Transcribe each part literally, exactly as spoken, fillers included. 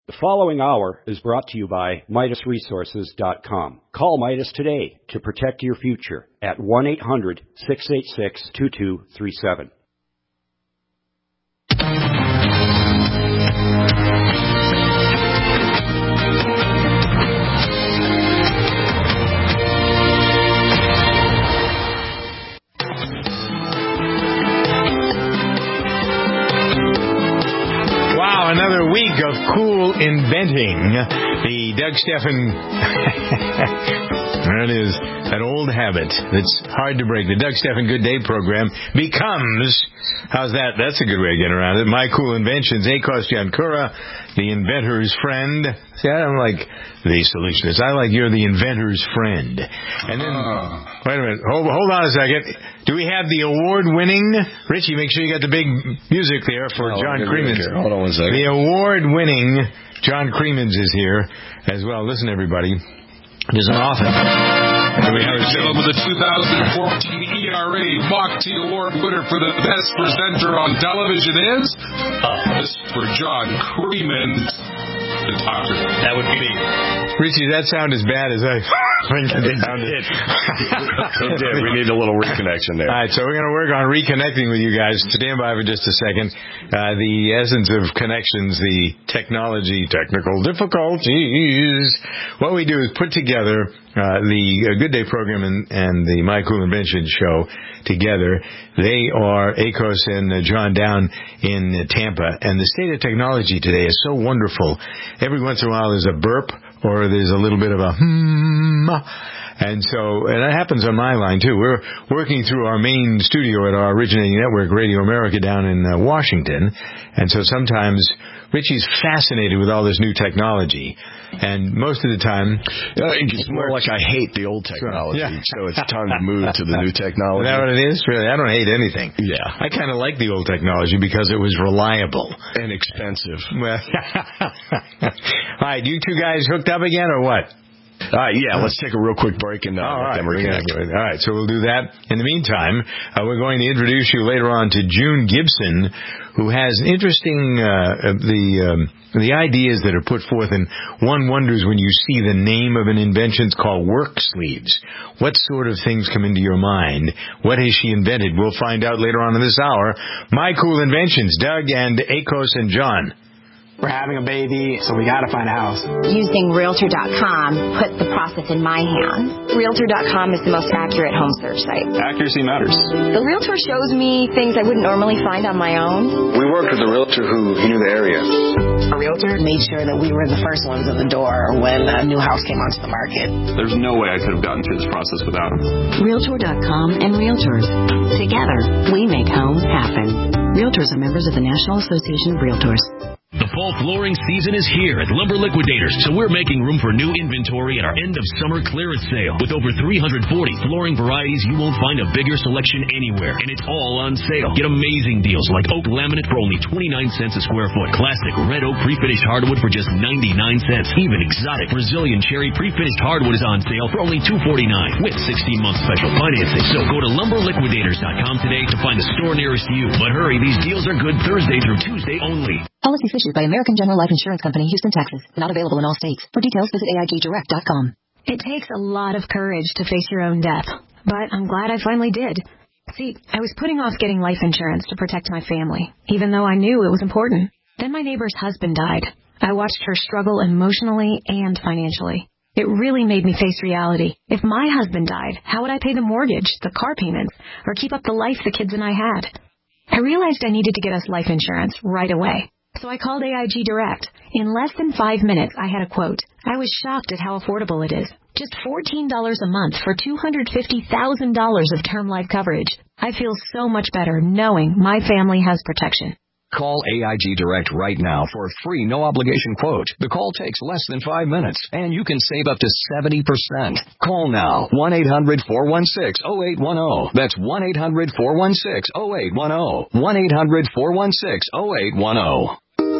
The following hour is brought to you by Midas Resources dot com. Call Midas today to protect your future at one eight hundred, six eight six, two two three seven. Another week of cool inventing. The Doug Stephan, that is an old habit that's hard to break. The Doug Stephan Good Day program becomes, how's that? That's a good way of getting around it. My Cool Inventions, Akos Jankura, the inventor's friend. See, I don't like the solutionist. I like you're the inventor's friend. And then, uh, wait a minute. Hold, hold on a second. Do we have the award-winning, Richie, make sure you got the big music there for oh, John Creemans. Hold on one second. The award-winning John Creemans is here as well. Listen, everybody. There's an often. Ladies and gentlemen, the two thousand fourteen E R A Mock T Award winner for the best presenter on television is Mister John Creemans. That would be me. Richie, that sound as bad as I think it sounded. It did. We need a little reconnection there. All right, so we're going to work on reconnecting with you guys. Stand by for just a second. Uh, the essence of connections, the technology, technical difficulties. What we do is put together uh, the uh, Good Day program and, and the My Cool Invention show together. They are Akos and uh, John down in uh, Tampa, and the state of technology today is so wonderful. Every once in a while there's a burp or there's a little bit of a hmm. And so, and that happens on my line too. We're working through our main studio at our originating network, Radio America, down in uh, Washington. And so sometimes Richie's fascinated with all this new technology. And most of the time, uh, it's more like I hate the old technology. Yeah. So it's time to move to the new technology. Is that what it is? Really? I don't hate anything. Yeah. I kind of like the old technology because it was reliable. And expensive. Well, all right, you two guys hooked up again or what? All right, yeah, let's take a real quick break and uh, all right, then we're gonna do it. All right, so we'll do that. In the meantime, uh, we're going to introduce you later on to June Gibson, who has interesting uh, the um, the ideas that are put forth, and one wonders when you see the name of an invention. It's called work sleeves. What sort of things come into your mind? What has she invented? We'll find out later on in this hour. My Cool Inventions, Doug and Akos and John. We're having a baby, so we got to find a house. Using Realtor dot com put the process in my hands. Realtor dot com is the most accurate home search site. Accuracy matters. The Realtor shows me things I wouldn't normally find on my own. We worked with a Realtor who knew the area. A Realtor made sure that we were the first ones at the door when a new house came onto the market. There's no way I could have gotten through this process without him. Realtor dot com and Realtors. Together, we make home happen. Realtors are members of the National Association of Realtors. The fall flooring season is here at Lumber Liquidators, so we're making room for new inventory at our end-of-summer clearance sale. With over three hundred forty flooring varieties, you won't find a bigger selection anywhere, and it's all on sale. Get amazing deals like oak laminate for only twenty-nine cents a square foot, classic red oak pre-finished hardwood for just ninety-nine cents. Even exotic Brazilian cherry pre-finished hardwood is on sale for only two forty-nine with sixteen month special financing. So go to lumber liquidators dot com today to find the store nearest you. But hurry, these deals are good Thursday through Tuesday only. Policies issued by American General Life Insurance Company, Houston, Texas. Not available in all states. For details, visit A I G direct dot com. It takes a lot of courage to face your own death, but I'm glad I finally did. See, I was putting off getting life insurance to protect my family, even though I knew it was important. Then my neighbor's husband died. I watched her struggle emotionally and financially. It really made me face reality. If my husband died, how would I pay the mortgage, the car payments, or keep up the life the kids and I had? I realized I needed to get us life insurance right away. So I called A I G Direct. In less than five minutes, I had a quote. I was shocked at how affordable it is. Just fourteen dollars a month for two hundred fifty thousand dollars of term life coverage. I feel so much better knowing my family has protection. Call A I G Direct right now for a free no-obligation quote. The call takes less than five minutes, and you can save up to seventy percent. Call now, one eight hundred four one six oh eight one oh. That's one eight hundred four one six oh eight one oh. one eight hundred four one six oh eight one oh.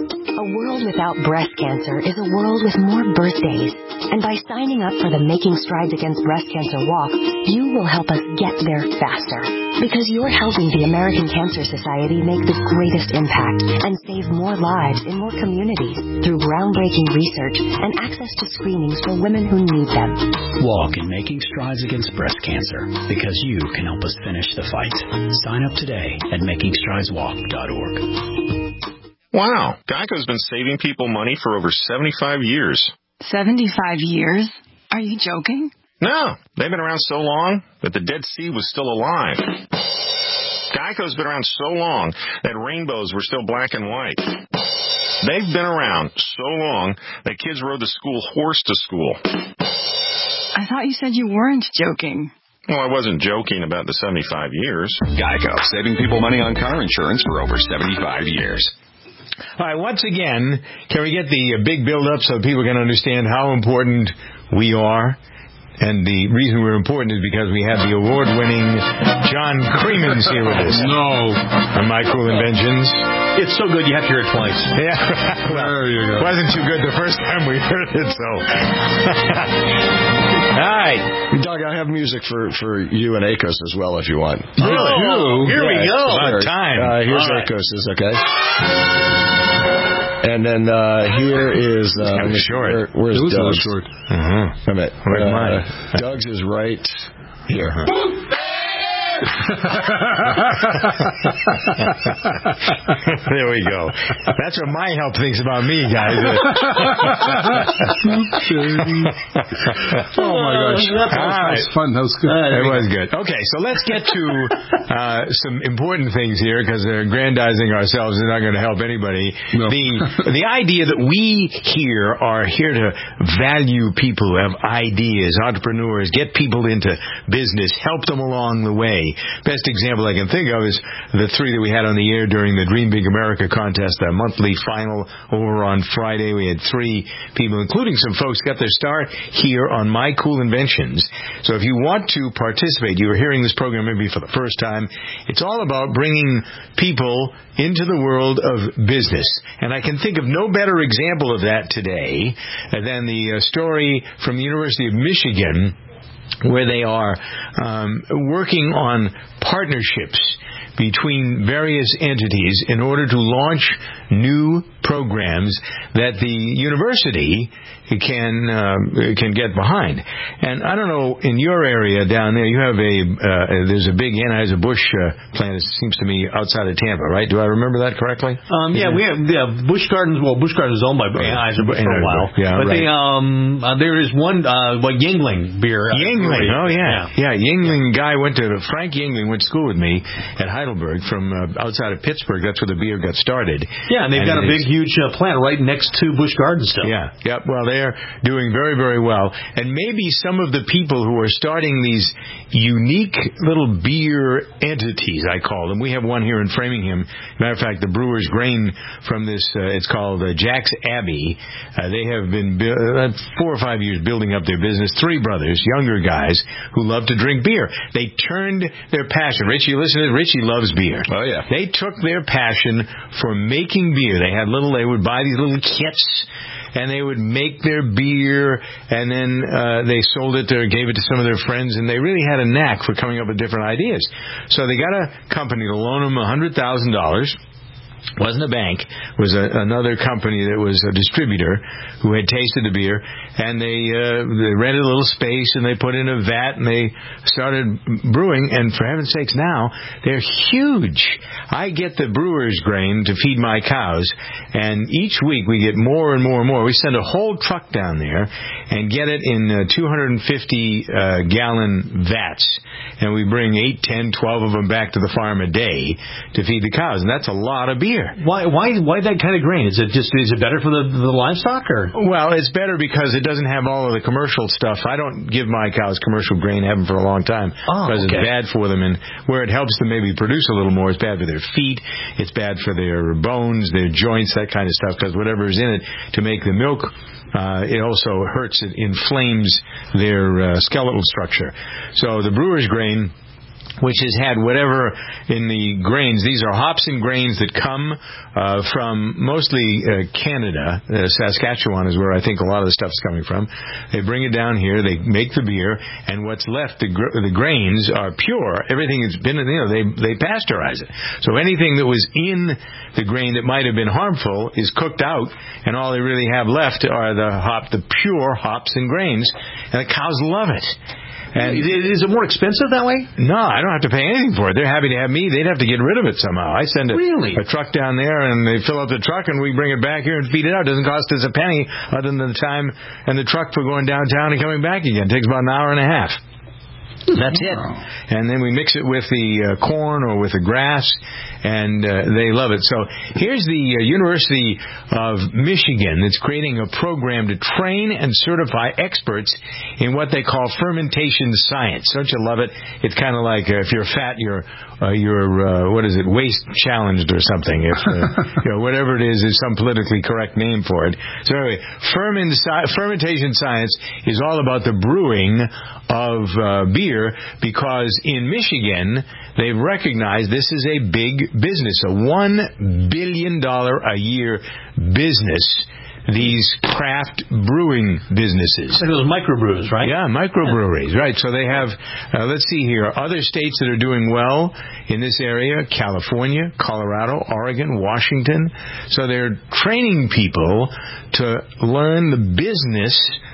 A world without breast cancer is a world with more birthdays. And by signing up for the Making Strides Against Breast Cancer Walk, you will help us get there faster. Because you're helping the American Cancer Society make the greatest impact and save more lives in more communities through groundbreaking research and access to screenings for women who need them. Walk in Making Strides Against Breast Cancer, because you can help us finish the fight. Sign up today at making strides walk dot org. Wow, Geico's been saving people money for over seventy-five years. seventy-five years? Are you joking? No, they've been around so long that the Dead Sea was still alive. Geico's been around so long that rainbows were still black and white. They've been around so long that kids rode the school horse to school. I thought you said you weren't joking. Well, I wasn't joking about the seventy-five years. Geico, saving people money on car insurance for over seventy-five years. All right, once again, can we get the big build-up so people can understand how important we are? And the reason we're important is because we have the award-winning John Creemans here with us. No. On My Cool Inventions. It's so good you have to hear it twice. Yeah. Well, there you go. It wasn't too good the first time we heard it, so. All right. Doug, I have music for, for you and Akos as well if you want. Really? Oh, here yeah, we go. It's about time. Uh, here's All right. Akos, okay? And then uh, here is uh, kind of short. Where, where's it was a little Doug's? short. Uh-huh. Wait a minute. Where's Uh, mine? Doug's is right here. There we go. That's what my help thinks about me, guys. Oh, my gosh. That was, Right. was fun. That was good. It was good. Okay, so let's get to uh, some important things here, because they're aggrandizing ourselves is not going to help anybody. No. The the idea that we here are here to value people who have ideas, entrepreneurs, get people into business, help them along the way. Best example I can think of is the three that we had on the air during the Dream Big America contest, the monthly final over on Friday. We had three people, including some folks, got their start here on My Cool Inventions. So if you want to participate, you are hearing this program maybe for the first time, it's all about bringing people into the world of business. And I can think of no better example of that today than the uh, story from the University of Michigan, where they are um, working on partnerships between various entities in order to launch new programs that the university can uh, can get behind. And I don't know, in your area down there, you have a uh, there's a big Anheuser-Busch uh, plant. It seems to me outside of Tampa, right? Do I remember that correctly? Um, yeah, we have yeah, Busch Gardens. Well, Busch Gardens is owned by Anheuser-Busch for a while. Yeah, but right. they, um, uh, there is one, uh, like Yingling beer. Yingling, oh yeah, yeah. yeah. Yingling guy went to Frank Yingling went to school with me at Heidelberg from uh, outside of Pittsburgh. That's where the beer got started. Yeah, and they've and got a big, huge uh, plant right next to Busch Gardens still. Yeah, yeah. Well, they're doing very, very well. And maybe some of the people who are starting these unique little beer entities, I call them. We have one here in Framingham. Matter of fact, the Brewer's Grain from this, uh, it's called uh, Jack's Abbey. Uh, they have been bu- uh, four or five years building up their business. Three brothers, younger guys, who love to drink beer. They turned their passion. Richie, listen to it. Richie loves beer. Oh, yeah. They took their passion for making beer. They had little, they would buy these little kits, and they would make their beer, and then uh, they sold it or gave it to some of their friends, and they really had a knack for coming up with different ideas. So they got a company to loan them one hundred thousand dollars. Wasn't a bank, was a, another company that was a distributor who had tasted the beer, and they, uh, they rented a little space, and they put in a vat, and they started brewing, and for heaven's sakes, now they're huge. I get the brewer's grain to feed my cows, and each week we get more and more and more. We send a whole truck down there and get it in uh, two hundred fifty uh, gallon vats, and we bring eight, ten, twelve of them back to the farm a day to feed the cows, and that's a lot of beer. Why? Why? Why that kind of grain? Is it just? Is it better for the, the livestock, or? Well, it's better because it doesn't have all of the commercial stuff. I don't give my cows commercial grain. I haven't for a long time oh, because okay. it's bad for them. And where it helps them maybe produce a little more, it's bad for their feet. It's bad for their bones, their joints, that kind of stuff. Because whatever is in it to make the milk, uh, it also hurts. It inflames their uh, skeletal structure. So the brewer's grain which has had whatever in the grains. These are hops and grains that come uh, from mostly uh, Canada. Uh, Saskatchewan is where I think a lot of the stuff's coming from. They bring it down here, they make the beer, and what's left, the, gr- the grains are pure. Everything that's been, you know, they, they pasteurize it. So anything that was in the grain that might have been harmful is cooked out, and all they really have left are the hop, the pure hops and grains, and the cows love it. And is it more expensive that way? No, I don't have to pay anything for it. They're happy to have me. They'd have to get rid of it somehow. I send a, really? a truck down there, and they fill up the truck, and we bring it back here and feed it out. It doesn't cost us a penny other than the time and the truck for going downtown and coming back again. It takes about an hour and a half. That's it. And then we mix it with the uh, corn or with the grass, and uh, they love it. So here's the uh, University of Michigan that's creating a program to train and certify experts in what they call fermentation science. Don't you love it? It's kind of like uh, if you're fat, you're uh, you're uh, what is it, waist challenged or something. If uh, you know, whatever it is, is some politically correct name for it. So anyway, ferment, fermentation science is all about the brewing of uh, beer, because in Michigan they've recognized this is a big business, a one billion dollars a year business. These craft brewing businesses. Like those microbrews, right? Yeah, microbreweries, right. So they have, uh, let's see here, other states that are doing well in this area: California, Colorado, Oregon, Washington. So they're training people to learn the business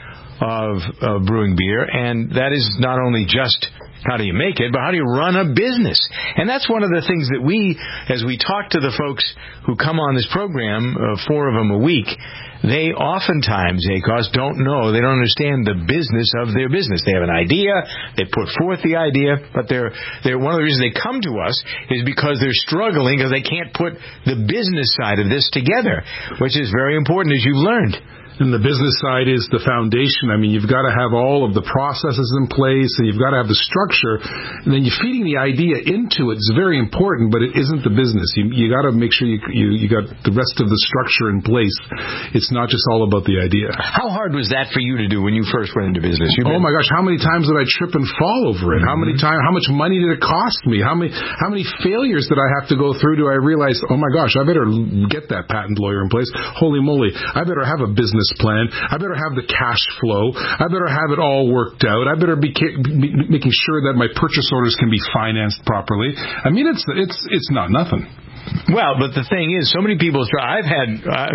of uh, brewing beer, and that is not only just how do you make it, but how do you run a business? And that's one of the things that we, as we talk to the folks who come on this program, uh, four of them a week, they oftentimes, Akos, don't know, they don't understand the business of their business. They have an idea, they put forth the idea, but they're, they're one of the reasons they come to us is because they're struggling because they can't put the business side of this together, which is very important, as you've learned. And the business side is the foundation. I mean, you've got to have all of the processes in place, and you've got to have the structure. And then you're feeding the idea into it. It's very important, but it isn't the business. You you got to make sure you you you got the rest of the structure in place. It's not just all about the idea. How hard was that for you to do when you first went into business? You've oh been... my gosh, how many times did I trip and fall over it? Mm-hmm. How many times? How much money did it cost me? How many how many failures did I have to go through? Do I realize, oh my gosh, I better get that patent lawyer in place? Holy moly, I better have a business plan. I better have the cash flow. I better have it all worked out. I better be, be making sure that my purchase orders can be financed properly. I mean, it's it's it's not nothing. Well, but the thing is, so many people try. I've had. Uh,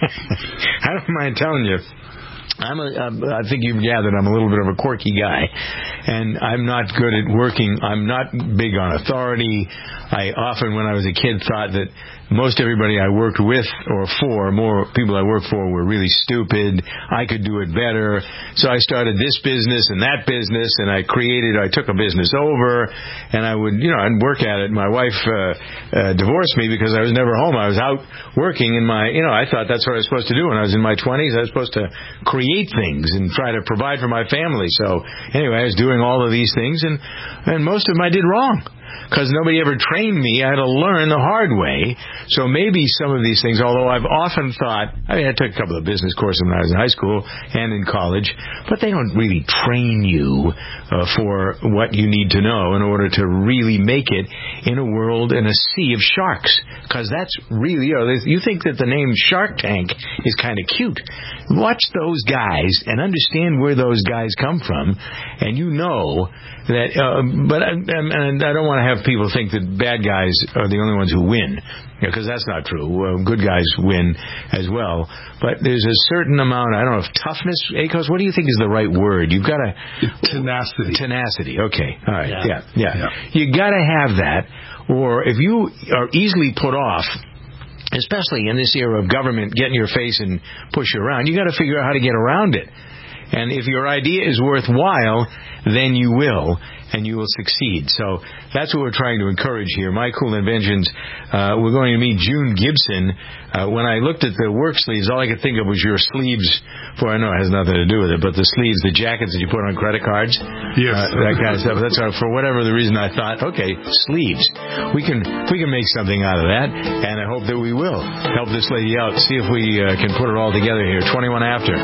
I don't mind telling you. I'm a, I think you've gathered I'm a little bit of a quirky guy, and I'm not good at working. I'm not big on authority. I often, when I was a kid, thought that most everybody I worked with or for, more people I worked for, were really stupid. I could do it better. So I started this business and that business, and I created, I took a business over, and I would, you know, I'd work at it. My wife uh, uh, divorced me because I was never home. I was out working in my, you know, I thought that's what I was supposed to do when I was in my twenties. I was supposed to create things and try to provide for my family. So anyway, I was doing all of these things, and, and most of them I did wrong, because nobody ever trained me. I had to learn the hard way. So maybe some of these things, although I've often thought, I mean, I took a couple of business courses when I was in high school and in college, but they don't really train you uh, for what you need to know in order to really make it in a world, in a sea of sharks. Because that's really, you know, you think that the name Shark Tank is kind of cute. Watch those guys and understand where those guys come from, and you know that, uh, but I, and I don't want to have people think that bad guys are the only ones who win, because that's not true. Uh, good guys win as well. But there's a certain amount, I don't know if toughness, Akos, what do you think is the right word? You've got to... Tenacity. Tenacity, okay. All right, yeah, yeah. yeah. yeah. You got to have that, or if you are easily put off, especially in this era of government getting your face and push you around, you got to figure out how to get around it. And if your idea is worthwhile, then you will, and you will succeed. So that's what we're trying to encourage here. My Cool Inventions, uh, we're going to meet June Gibson. Uh, when I looked at the work sleeves, all I could think of was your sleeves, for I know it has nothing to do with it, but the sleeves, the jackets that you put on credit cards, yes, uh, that kind of stuff. That's uh, for whatever the reason I thought, okay, sleeves. We can we can make something out of that, and I hope that we will help this lady out, see if we uh, can put it all together here. twenty-one after.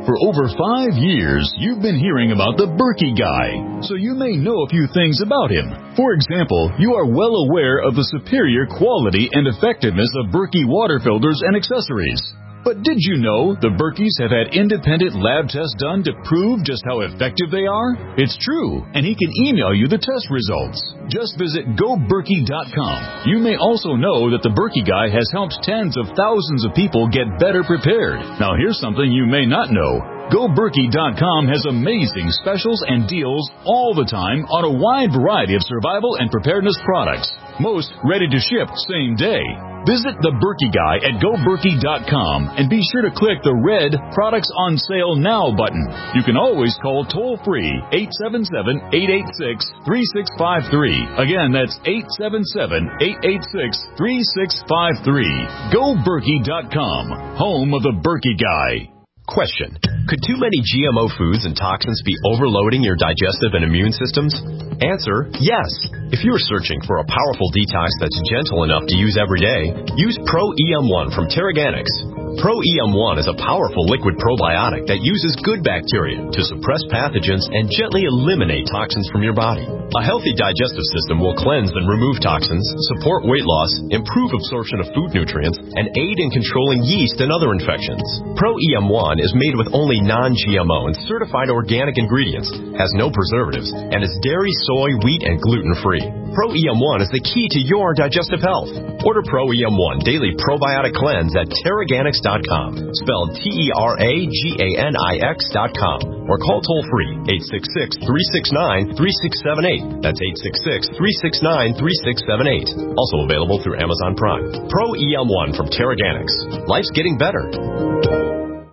For over five years, you've been hearing about the Berkey Guy, so you may know a few things about him. For example, you are well aware of the superior quality and effectiveness of Berkey water filters and accessories. But did you know the Berkeys have had independent lab tests done to prove just how effective they are? It's true, and he can email you the test results. Just visit go berkey dot com. You may also know that the Berkey Guy has helped tens of thousands of people get better prepared. Now here's something you may not know. go berkey dot com has amazing specials and deals all the time on a wide variety of survival and preparedness products. Most ready to ship same day. Visit the Berkey Guy at go berkey dot com and be sure to click the red Products on Sale Now button. You can always call toll-free eight seven seven, eight eight six, three six five three. Again, that's eight seven seven, eight eight six, three six five three. go berkey dot com, home of the Berkey Guy. Question. Could too many G M O foods and toxins be overloading your digestive and immune systems? Answer, yes. If you're searching for a powerful detox that's gentle enough to use every day, use Pro E M one from Terraganics. Pro E M one is a powerful liquid probiotic that uses good bacteria to suppress pathogens and gently eliminate toxins from your body. A healthy digestive system will cleanse and remove toxins, support weight loss, improve absorption of food nutrients, and aid in controlling yeast and other infections. Pro E M one is made with only non-G M O and certified organic ingredients, has no preservatives, and is dairy, soy, wheat, and gluten-free. Pro E M one is the key to your digestive health. Order Pro E M one Daily Probiotic Cleanse at Terraganics dot com, spelled T E R A G A N I X dot com, or call toll-free eight six six, three six nine, three six seven eight. That's eight six six, three six nine, three six seven eight. Also available through Amazon Prime. Pro E M one from Terraganics. Life's getting better.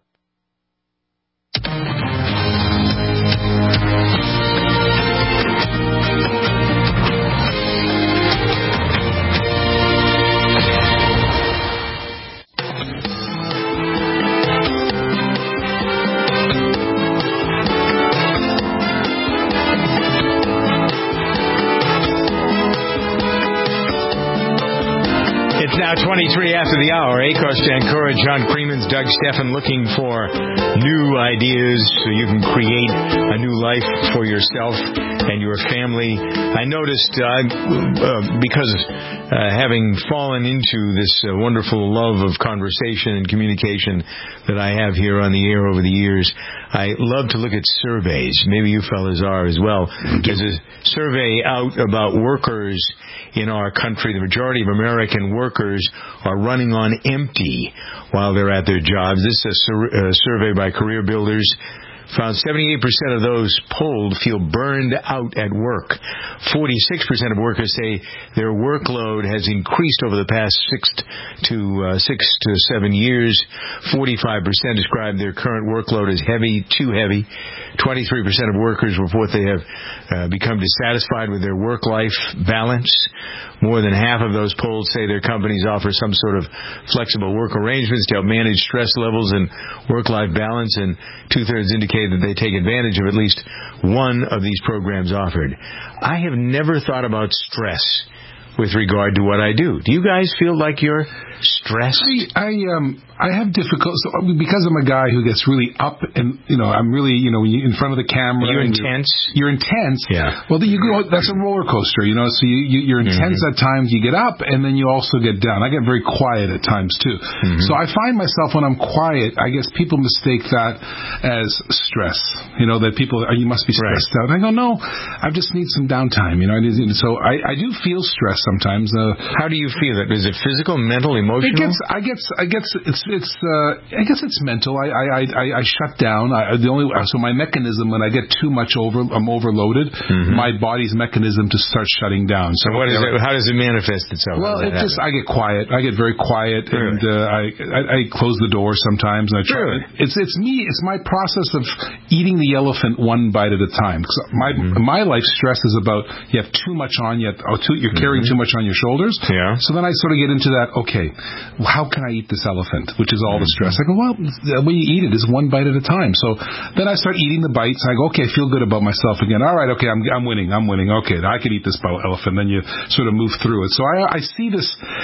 twenty-three after the hour. Akos Jankura, John Creemans, Doug Stephan looking for new ideas so you can create a new life for yourself and your family. I noticed, uh, uh, because uh, having fallen into this uh, wonderful love of conversation and communication that I have here on the air over the years, I love to look at surveys. Maybe you fellas are as well. There's a survey out about workers in our country. The majority of American workers are running on empty while they're at their jobs. This is a, sur- a survey by Career Builders. Found seventy-eight percent of those polled feel burned out at work. forty-six percent of workers say their workload has increased over the past six to uh, six to seven years. forty-five percent describe their current workload as heavy, too heavy. twenty-three percent of workers report they have uh, become dissatisfied with their work-life balance. More than half of those polled say their companies offer some sort of flexible work arrangements to help manage stress levels and work-life balance, and two-thirds indicate that they take advantage of at least one of these programs offered. I have never thought about stress with regard to what I do. Do you guys feel like you're stressed? I, I um I have difficult so because I'm a guy who gets really up and you know I'm really you know in front of the camera. Are you intense? You're, you're intense. Yeah. Well, you go. That's a roller coaster, you know. So you, you you're intense mm-hmm. at times. You get up and then you also get down. I get very quiet at times too. Mm-hmm. So I find myself when I'm quiet, I guess people mistake that as stress. You know that people oh, you must be stressed right. out. And I go no, I just need some downtime. You know. So I I do feel stress sometimes. Uh, How do you feel it? Is it physical, mental, emotional? It gets. I guess. I guess it's. It's. Uh, I guess it's mental. I. I. I, I shut down. I, the only. So my mechanism when I get too much over, I'm overloaded. Mm-hmm. My body's mechanism to start shutting down. So, so what is it? How does it manifest itself? Well, it just. I get quiet. I get very quiet, really? and uh, I, I. I close the door sometimes, and I try. Really? It's. It's me. It's my process of eating the elephant one bite at a time. Cause my. Mm-hmm. My life stress is about you have too much on you. Oh, too, you're carrying mm-hmm. too much on your shoulders. Yeah. So then I sort of get into that. Okay, how can I eat this elephant? Which is all the stress. I go, well, the way you eat it is one bite at a time. So then I start eating the bites. I go, okay, I feel good about myself again. All right, okay, I'm I'm winning. I'm winning. Okay, I can eat this elephant. Then you sort of move through it. So I I see this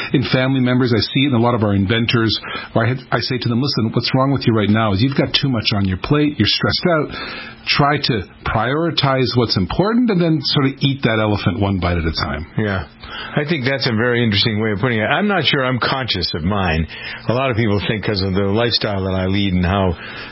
in family members. I see it in a lot of our inventors, where I, had, I say to them, listen, what's wrong with you right now is you've got too much on your plate, you're stressed out. Try to prioritize what's important and then sort of eat that elephant one bite at a time. Yeah. I think that's a very interesting way of putting it. I'm not sure I'm conscious of mine. A lot of people think because of the lifestyle that I lead and how,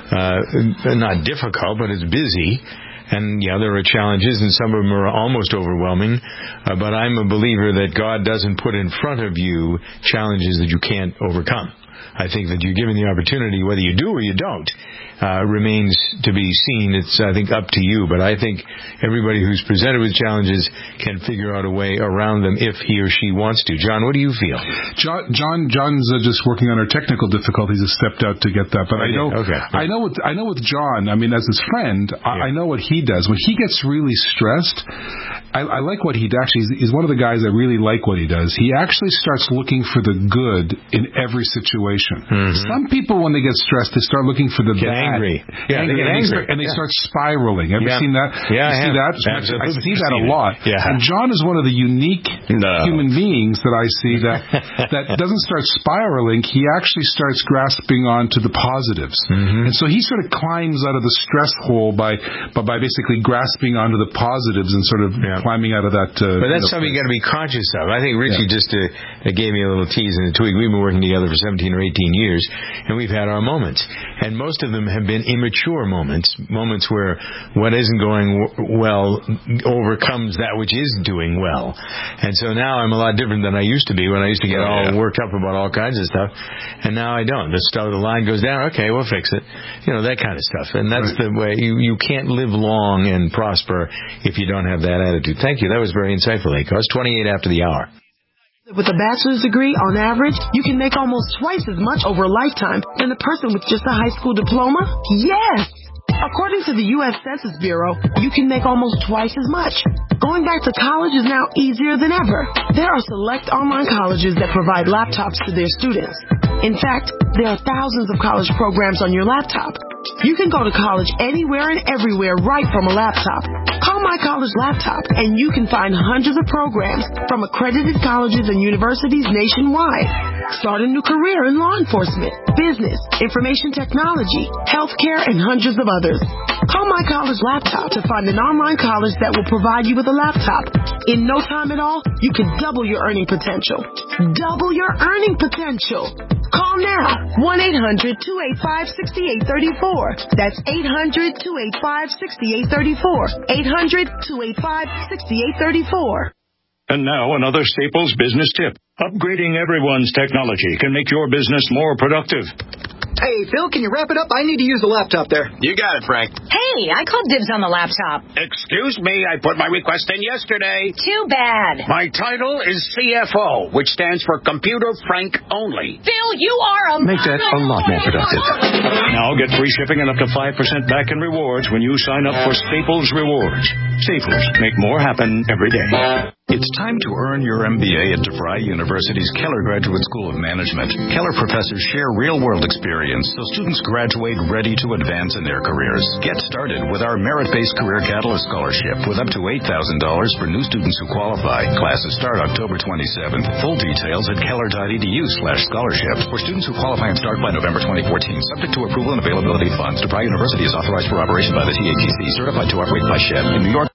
uh, not difficult, but it's busy. And, yeah, there are challenges, and some of them are almost overwhelming. Uh, but I'm a believer that God doesn't put in front of you challenges that you can't overcome. I think that you're given the opportunity, whether you do or you don't, uh, remains to be seen. It's, I think, up to you. But I think everybody who's presented with challenges can figure out a way around them if he or she wants to. John, what do you feel? John, John John's uh, just working on our technical difficulties. Has stepped out to get that. But I know, okay. I know, with, I know with John. I mean, as his friend, I, yeah. I know what he does when he gets really stressed. I, I like what he actually. He's, he's one of the guys I really like what he does. He actually starts looking for the good in every situation. Mm-hmm. Some people, when they get stressed, they start looking for the get bad. Angry. Yeah, angry. they get and angry. They start, and they yeah. start spiraling. Have yeah. you seen that? Yeah, you I see have. that? Absolutely. I see that a lot. Yeah. And John is one of the unique no. human beings that I see that that doesn't start spiraling. He actually starts grasping onto the positives. Mm-hmm. And so he sort of climbs out of the stress hole by by, by basically grasping onto the positives and sort of yeah. climbing out of that. Uh, but that's something you got to be conscious of. I think Richie yeah. just uh, gave me a little tease and a tweak. We've been working together for seventeen or eighteen years, and we've had our moments. And most of them have been immature moments, moments where what isn't going w- well overcomes that which is doing well. And so now I'm a lot different than I used to be when I used to get oh, all yeah. worked up about all kinds of stuff. And now I don't. The stuff, the line goes down, okay, we'll fix it. You know, that kind of stuff. And that's right. the way. You, you can't live long and prosper if you don't have that attitude. Thank you. That was very insightful, Aiko. It's twenty-eight after the hour. With a bachelor's degree, on average, you can make almost twice as much over a lifetime than a person with just a high school diploma? Yes! According to the U S Census Bureau, you can make almost twice as much. Going back to college is now easier than ever. There are select online colleges that provide laptops to their students. In fact, there are thousands of college programs on your laptop. You can go to college anywhere and everywhere right from a laptop. Call My College Laptop, and you can find hundreds of programs from accredited colleges and universities nationwide. Start a new career in law enforcement, business, information technology, healthcare, and hundreds of others. Call My College Laptop to find an online college that will provide you with a laptop. In no time at all, you can double your earning potential. Double your earning potential. Call now, one eight hundred two eight five six eight three four. That's eight hundred two eight five six eight three four. eight hundred two eight five six eight three four. And now another Staples business tip. Upgrading everyone's technology can make your business more productive. Hey, Phil, can you wrap it up? I need to use the laptop there. You got it, Frank. Hey, I called dibs on the laptop. Excuse me, I put my request in yesterday. Too bad. My title is C F O, which stands for Computer Frank Only. Phil, you are a... Make that a lot more productive. Now get free shipping and up to five percent back in rewards when you sign up for Staples Rewards. Staples, make more happen every day. It's time to earn your M B A at DeVry University's Keller Graduate School of Management. Keller professors share real-world experience so students graduate ready to advance in their careers. Get started with our merit-based Career Catalyst Scholarship with up to eight thousand dollars for new students who qualify. Classes start October twenty-seventh. Full details at keller.edu slash scholarship. For students who qualify and start by November twenty fourteen, subject to approval and availability of funds. DeVry University is authorized for operation by the T A T C, certified to operate by S H E B in New York.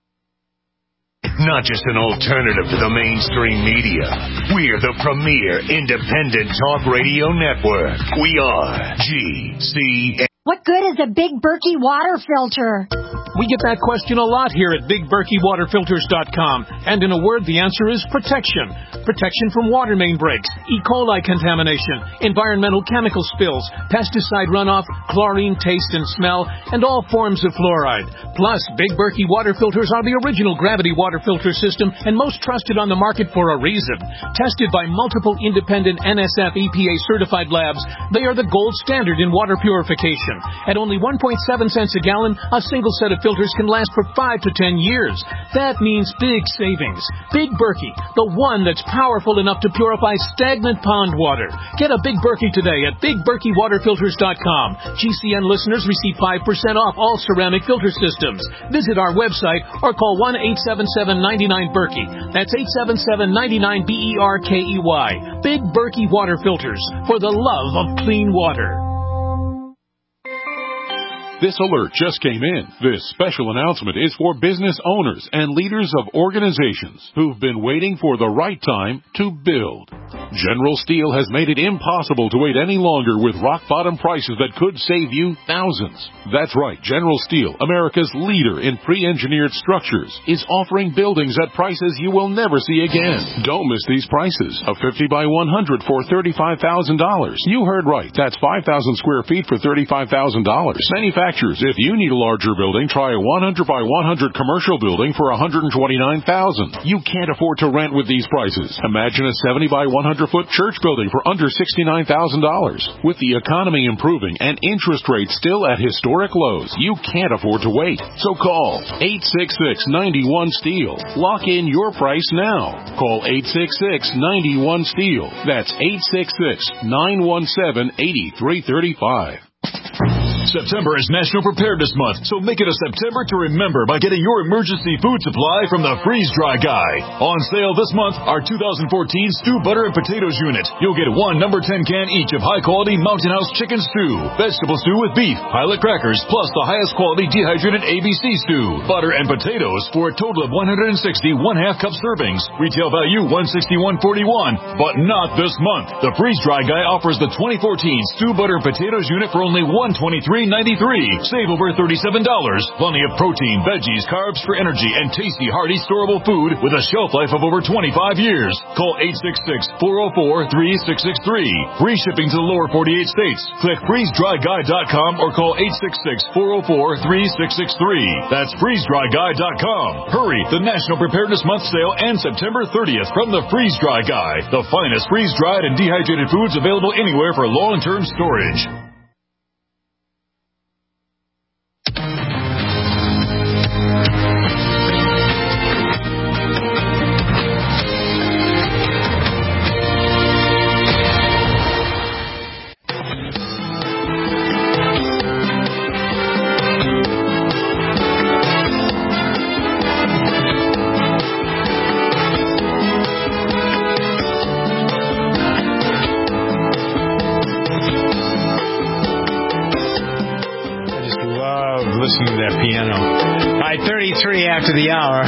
Not just an alternative to the mainstream media. We're the premier independent talk radio network. We are G C N. What good is a Big Berkey water filter? We get that question a lot here at big berkey water filters dot com. And in a word, the answer is protection. Protection from water main breaks, E. coli contamination, environmental chemical spills, pesticide runoff, chlorine taste and smell, and all forms of fluoride. Plus, Big Berkey water filters are the original gravity water filter system and most trusted on the market for a reason. Tested by multiple independent N S F E P A certified labs, they are the gold standard in water purification. At only one point seven cents a gallon, a single set of filters can last for five to ten years. That means big savings. Big Berkey, the one that's powerful enough to purify stagnant pond water. Get a Big Berkey today at big berkey water filters dot com. G C N listeners receive five percent off all ceramic filter systems. Visit our website or call one eight seven seven, nine nine, Berkey. That's eight seven seven, nine nine, B E R K E Y. Big Berkey Water Filters, for the love of clean water. This alert just came in. This special announcement is for business owners and leaders of organizations who've been waiting for the right time to build. General Steel has made it impossible to wait any longer with rock-bottom prices that could save you thousands. That's right, General Steel, America's leader in pre-engineered structures, is offering buildings at prices you will never see again. Don't miss these prices. A fifty by one hundred for thirty-five thousand dollars. You heard right. That's five thousand square feet for thirty-five thousand dollars. Manufacturers, if you need a larger building, try a one hundred by one hundred commercial building for one hundred twenty-nine thousand dollars. You can't afford to rent with these prices. Imagine a seventy by one hundred foot church building for under sixty-nine thousand dollars. With the economy improving and interest rates still at historic lows, you can't afford to wait. So call eight six six, nine one, STEEL. Lock in your price now. Call eight six six, nine one, STEEL. That's eight six six, nine one seven, eight three three five. September is National Preparedness Month, so make it a September to remember by getting your emergency food supply from the Freeze Dry Guy. On sale this month, our two thousand fourteen Stew Butter and Potatoes unit. You'll get one number ten can each of high-quality Mountain House chicken stew, vegetable stew with beef, pilot crackers, plus the highest quality dehydrated A B C stew, butter and potatoes for a total of one hundred sixty one-half cup servings. Retail value one hundred sixty-one forty-one, but not this month. The Freeze Dry Guy offers the twenty fourteen Stew Butter and Potatoes unit for only one hundred twenty-three ninety-three. Save over thirty-seven dollars. Plenty of protein, veggies, carbs for energy, and tasty, hearty, storable food with a shelf life of over twenty-five years. Call eight six six, four oh four, three six six three. Free shipping to the lower forty-eight states. Click freeze dry guy dot com or call eight six six, four oh four, three six six three. That's freeze dry guy dot com. Hurry! The National Preparedness Month sale ends September thirtieth from the Freeze Dry Guy. The finest freeze-dried and dehydrated foods available anywhere for long-term storage. After the hour.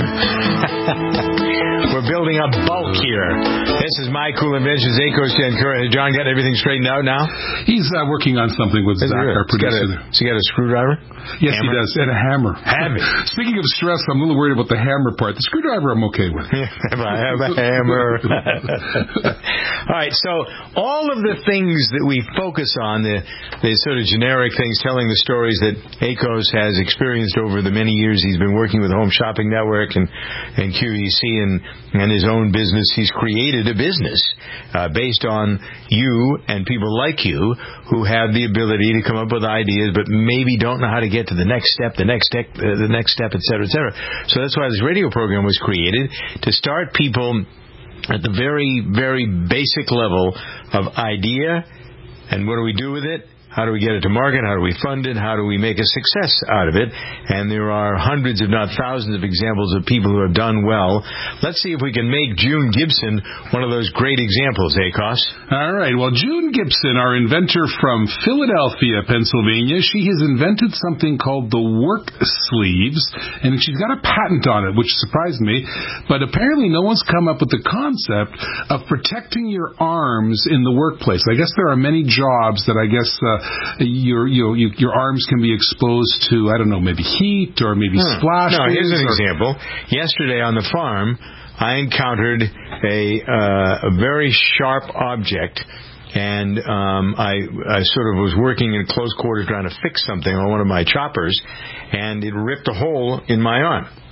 We're building up bulk here. This is My Cool Inventions. Akos Jankura. Has John got everything straightened out now? He's uh, working on something with Zach, our producer. Has he got a screwdriver? Yes, hammer? He does. And a hammer. Hammer. Speaking of stress, I'm a little worried about the hammer part. The screwdriver I'm okay with. I have a hammer. All right, so all of the things that we focus on, the, the sort of generic things, telling the stories that Akos has experienced over the many years he's been working with Home Shopping Network and, and Q E C and, and his own business. He's created a business uh, based on you and people like you who have the ability to come up with ideas but maybe don't know how to get to the next step, the next step, uh, the next step, et cetera, et cetera. So that's why this radio program was created, to start people at the very, very basic level of idea and what do we do with it? How do we get it to market? How do we fund it? How do we make a success out of it? And there are hundreds, if not thousands, of examples of people who have done well. Let's see if we can make June Gibson one of those great examples, Akos. All right. Well, June Gibson, our inventor from Philadelphia, Pennsylvania, she has invented something called the work sleeves, and she's got a patent on it, which surprised me. But apparently no one's come up with the concept of protecting your arms in the workplace. I guess there are many jobs that I guess... Uh, Your you, you, your arms can be exposed to, I don't know, maybe heat or maybe hmm. splashes. No, here's an or... example. Yesterday on the farm, I encountered a, uh, a very sharp object, and um, I, I sort of was working in close quarters trying to fix something on one of my choppers, and it ripped a hole in my arm.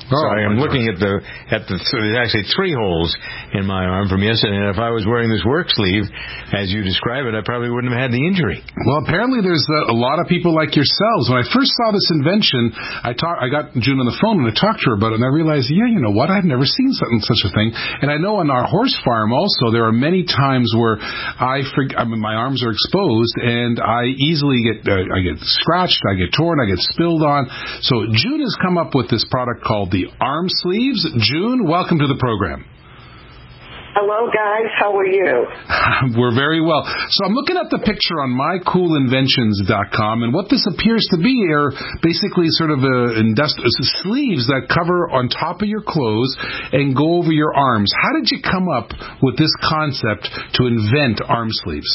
So I'm looking at the at the. So there's actually three holes in my arm from yesterday. And if I was wearing this work sleeve, as you describe it, I probably wouldn't have had the injury. Well, apparently there's a, a lot of people like yourselves. When I first saw this invention, I talked. I got June on the phone and I talked to her about it, and I realized, yeah, you know what? I've never seen something such a thing. And I know on our horse farm also, there are many times where I, forg- I mean, my arms are exposed, and I easily get uh, I get scratched, I get torn, I get spilled on. So June has come up with this product called the Arm Sleeves. June, welcome to the program. Hello, guys. How are you? We're very well. So I'm looking at the picture on my cool inventions dot com, and what this appears to be are basically sort of a industri- sleeves that cover on top of your clothes and go over your arms. How did you come up with this concept to invent arm sleeves?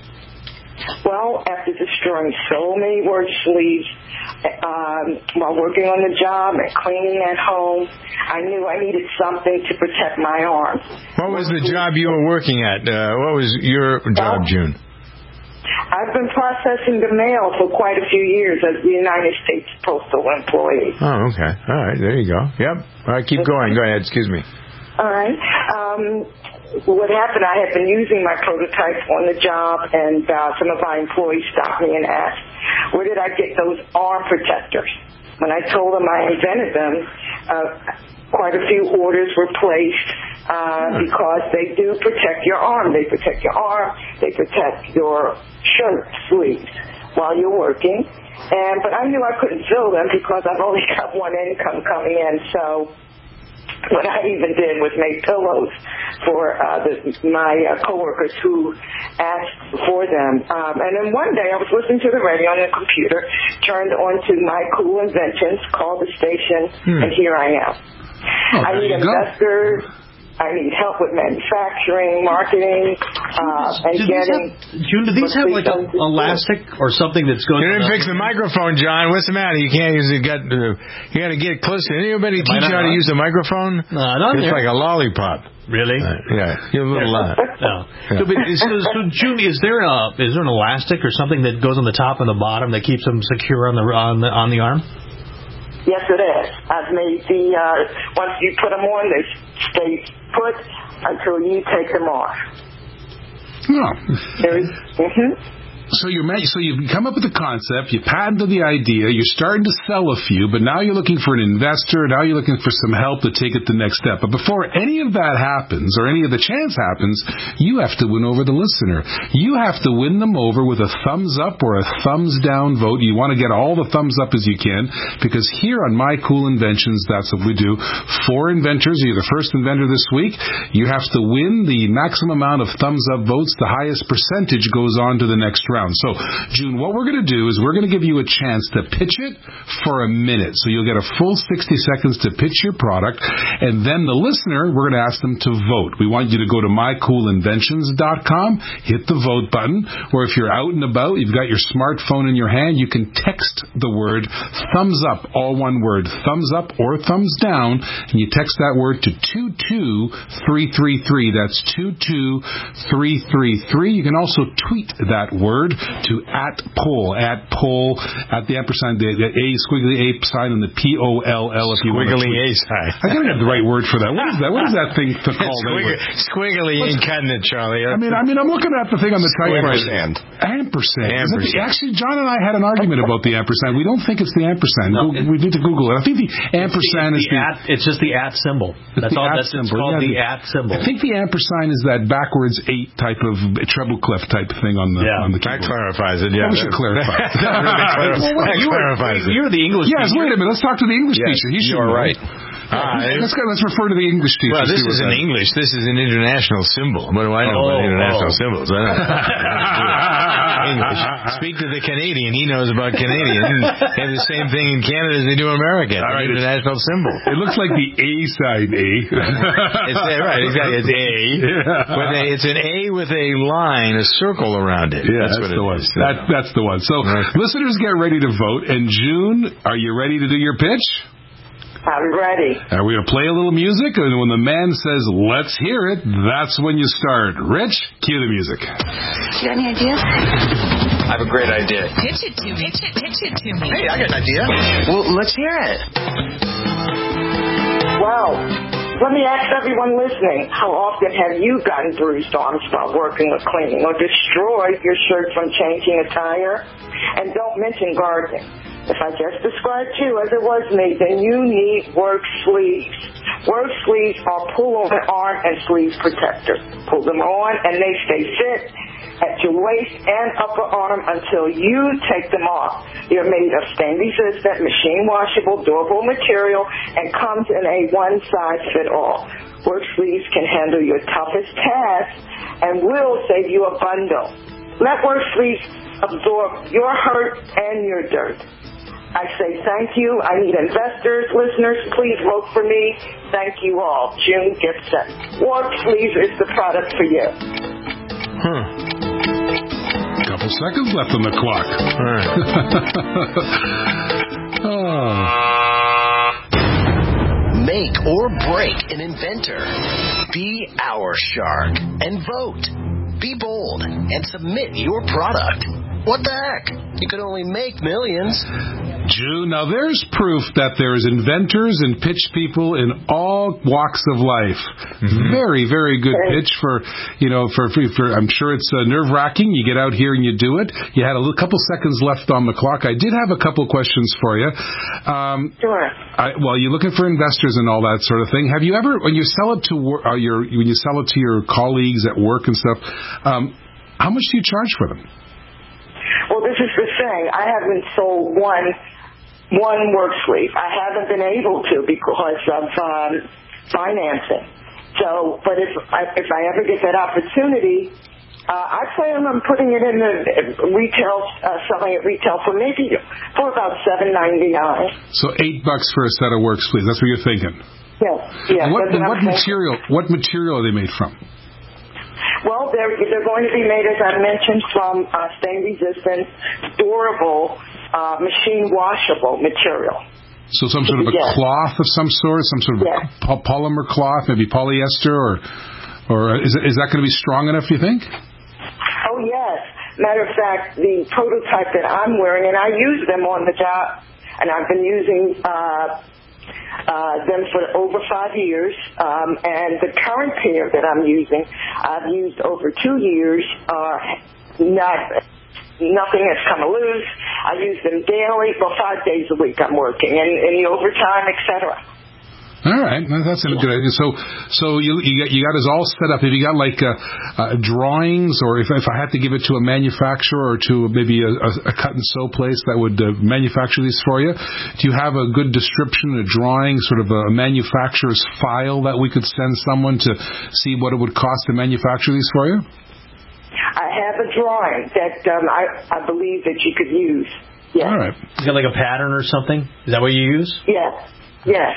Well, after destroying so many work sleeves um, while working on the job and cleaning at home, I knew I needed something to protect my arms. What was the job you were working at? Uh, what was your job, June? I've been processing the mail for quite a few years as the United States Postal employee. Oh, okay. All right, there you go. Yep. All right, keep going. Go ahead. Excuse me. All right. Um, what happened, I had been using my prototype on the job, and uh, some of my employees stopped me and asked, where did I get those arm protectors? When I told them I invented them, uh, quite a few orders were placed uh, because they do protect your arm. They protect your arm. They protect your shirt sleeves while you're working. And but I knew I couldn't fill them because I've only got one income coming in, so what I even did was make pillows for uh, the, my uh, coworkers who asked for them. Um, and then one day I was listening to the radio on the computer, turned on to My Cool Inventions, called the station, hmm. and here I am. Oh, I need investors. I need help with manufacturing, marketing, uh, and do getting... Have, June, do these have like a elastic or something that's going... You didn't fix the microphone, John. What's the matter? You can't use it. Got, uh, you got to get close to... Anybody teach you how to use a microphone? No, not It's there. like a lollipop. Really? Uh, yeah, you're a little lot. No. So, but, so, so, June, is there a is there an elastic or something that goes on the top and the bottom that keeps them secure on the on the on the arm? Yes, it is. I've made the, uh, once you put them on, they stay put until you take them off. Oh. Mm-hmm. So you're so you've come up with the concept, you patented the idea, you're starting to sell a few, but now you're looking for an investor, now you're looking for some help to take it the next step. But before any of that happens, or any of the chance happens, you have to win over the listener. You have to win them over with a thumbs up or a thumbs down vote. You want to get all the thumbs up as you can, because here on My Cool Inventions, that's what we do. Four inventors, you're the first inventor this week. You have to win the maximum amount of thumbs up votes. The highest percentage goes on to the next round. So, June, what we're going to do is we're going to give you a chance to pitch it for a minute. So you'll get a full sixty seconds to pitch your product, and then the listener, we're going to ask them to vote. We want you to go to my cool inventions dot com, hit the vote button, or if you're out and about, you've got your smartphone in your hand, you can text the word thumbs up, all one word, thumbs up or thumbs down, and you text that word to two two three three three. That's two two three three three. You can also tweet that word to at poll, at poll, at the ampersand, the, the A squiggly A sign, and the P O L L if you want to tweet. Squiggly A sign. I gotta have the right word for that. What is that? What is that thing to call Squigg- that? Squiggly ain't cutting it, Charlie. I mean, I mean, I'm looking at the thing on the typewriter. Ampersand. Ampersand. Ampersand. Actually, John and I had an argument about the ampersand. We don't think it's the ampersand. No, Go, we need to Google it. I think the ampersand it's is the, the... At, it's just the at symbol. That's the all. at That's it's symbol. called Yeah, the the, at symbol. I think the ampersand is that backwards eight type of treble clef type thing on the yeah. on the That keyboard. clarifies it. Yeah, we should clarify. that really clarifies, well, that you clarifies were, it. You're the English Yes, teacher. wait a minute. Let's talk to the English Yes, teacher. He should you're know. right. Ah, let's, go, let's refer to the English teacher. Well, this see isn't English. This is an international symbol. What do I know oh, about international oh. symbols? I don't know. English. Speak to the Canadian. He knows about Canadian. They have the same thing in Canada as they do in America. All right, international symbol. It looks like the A sign, A. It's right. Exactly. It's A. Yeah. With a, it's an A with a line, a circle around it. Yeah, that's, that's what the it one. is. That, that's the one. So, okay. Listeners, get ready to vote. And June, are you ready to do your pitch? I'm ready. And we're going to play a little music, and when the man says, let's hear it, that's when you start. Rich, cue the music. You got any ideas? I have a great idea. Pitch it to me. Pitch it, pitch it to me. Hey, I got an idea. Well, let's hear it. Wow. Let me ask everyone listening, how often have you gotten bruised arms while working or cleaning, or destroyed your shirt from changing a tire? And don't mention gardening. If I just described you as it was me, then you need work sleeves. Work sleeves are pull-on arm and sleeve protectors. Pull them on and they stay fit at your waist and upper arm until you take them off. They're made of stain-resistant, machine-washable, durable material and comes in a one-size-fit-all. Work sleeves can handle your toughest tasks and will save you a bundle. Let work sleeves absorb your hurt and your dirt. I say thank you. I need investors, listeners, please vote for me. Thank you all. June Gibson. Work Sleeves is the product for you. Huh. Couple seconds left on the clock. All right. oh. Make or break an inventor. Be our shark and vote. Be bold and submit your product. What the heck? You could only make millions. June, now there's proof that there's inventors and pitch people in all walks of life. Mm-hmm. Very, very good pitch for, you know, for, for, for I'm sure it's uh, nerve-wracking. You get out here and you do it. You had a little, couple seconds left on the clock. I did have a couple questions for you. Um, sure. I, well, you're looking for investors and all that sort of thing. Have you ever, when you sell it to uh, your, when you sell it to your colleagues at work and stuff, um, how much do you charge for them? Well, this is the thing. I haven't sold one one work sleeve. I haven't been able to because of um, financing. So, but if I, if I ever get that opportunity, uh, I plan on putting it in the retail, uh, selling it retail for maybe for about seven ninety-nine. So eight bucks for a set of work sleeves. That's what you're thinking. Yes. Yeah. And what, and what material? What material are they made from? Well, they're, they're going to be made, as I mentioned, from uh, stain-resistant, durable, uh, machine-washable material. So some sort of a yes. cloth of some sort, some sort of yes. po- polymer cloth, maybe polyester, or or is, is that going to be strong enough, you think? Oh, yes. Matter of fact, the prototype that I'm wearing, and I use them on the job, and I've been using uh Uh, them for over five years, um, and the current pair that I'm using, I've used over two years. Uh, not nothing has come loose. I use them daily, well, five days a week I'm working, and any overtime, et cetera. All right, that's a good idea. So, so you you got, you got us all set up. Have you got like uh, uh, drawings, or if if I had to give it to a manufacturer or to maybe a, a, a cut and sew place that would uh, manufacture these for you? Do you have a good description, a drawing, sort of a manufacturer's file that we could send someone to see what it would cost to manufacture these for you? I have a drawing that um, I I believe that you could use. Yes. All right. You got like a pattern or something? Is that what you use? Yes. Yes.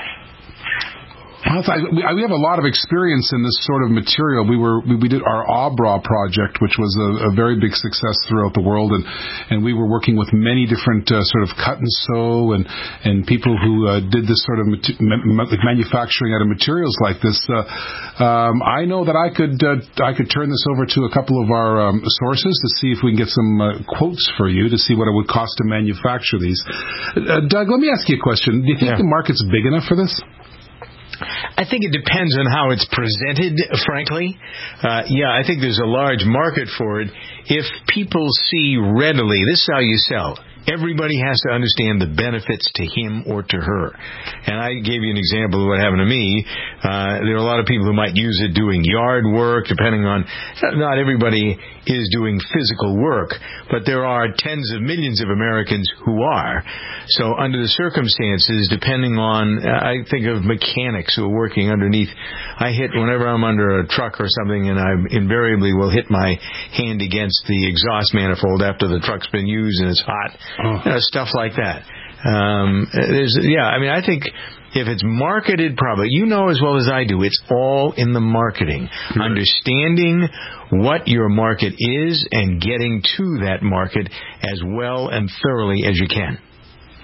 We have a lot of experience in this sort of material. We were we, we did our Abra project, which was a, a very big success throughout the world, and, and we were working with many different uh, sort of cut and sew and and people who uh, did this sort of ma- manufacturing out of materials like this. Uh, um, I know that I could uh, I could turn this over to a couple of our um, sources to see if we can get some uh, quotes for you to see what it would cost to manufacture these. Uh, Doug, let me ask you a question. Do you think yeah. the market's big enough for this? I think it depends on how it's presented, frankly. Uh, yeah, I think there's a large market for it. If people see readily, this is how you sell. Everybody has to understand the benefits to him or to her. And I gave you an example of what happened to me. Uh, there are a lot of people who might use it doing yard work, depending on, not everybody is doing physical work, but there are tens of millions of Americans who are. So under the circumstances, depending on, I think of mechanics who are working underneath. I hit, whenever I'm under a truck or something, and I invariably will hit my hand against the exhaust manifold after the truck's been used and it's hot. Oh. You know, stuff like that. Um, there's, yeah, I mean, I think if it's marketed properly, you know as well as I do, it's all in the marketing. Right. Understanding what your market is and getting to that market as well and thoroughly as you can.